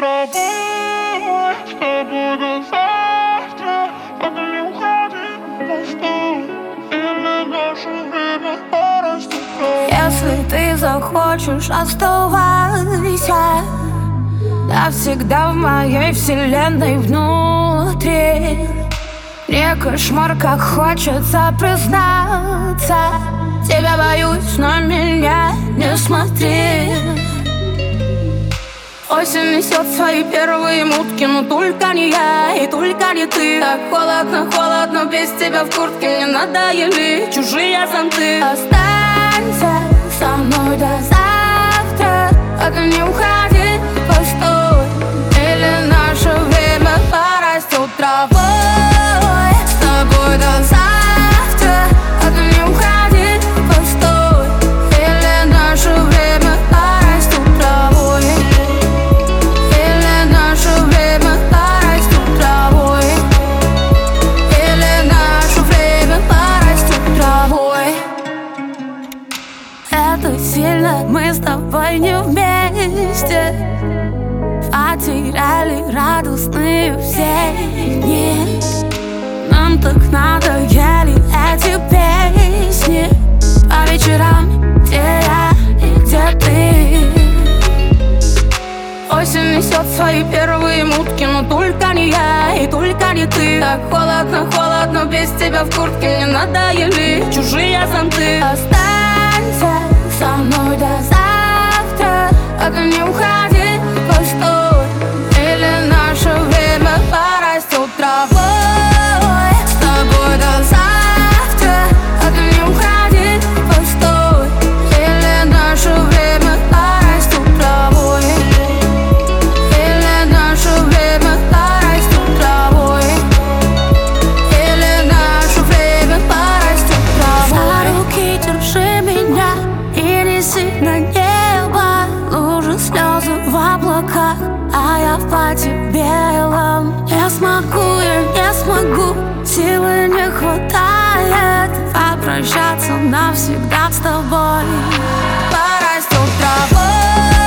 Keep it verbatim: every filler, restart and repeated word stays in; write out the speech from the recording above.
тобой, с тобой до завтра. Только не уходи, постой, или наше время порастет. Если ты захочешь, оставайся навсегда в моей вселенной внутри. Мне кошмар, как хочется признаться. Тебя боюсь, но меня не смотри. Осень несет свои первые мутки, но только не я и только не ты. Так холодно, холодно, без тебя в куртке. Мне надоели чужие зонты. Останься со мной до завтра, а ты не уходи, постой, или наше время порастет травой. С тобой до завтра, а ты не уходи, постой, или наше время порастет травой. Или наше время порастет травой. Или наше время порастет травой. Это сильно, мы с тобой не вместе. Потеряли радостные все дни. Нам так надоели эти песни по вечерам, где я и где ты. Осень несет свои первые мутки, но только не я и только не ты. Так холодно, холодно, без тебя в куртке. Мне надоели чужие зонты. Останься со мной до завтра, а ты не уходи, постой, или наше время порастет травой. С тобой до завтра, а ты не уходи, постой, или наше время порастет травой. Или наше время порастет травой. Или наше время порастет травой. За руки держи меня и неси на небо. Лужи, слезы в облаках, а я в платье белом. Не смогу, я не смогу, силы не хватает попрощаться навсегда с тобой. Порастет травой.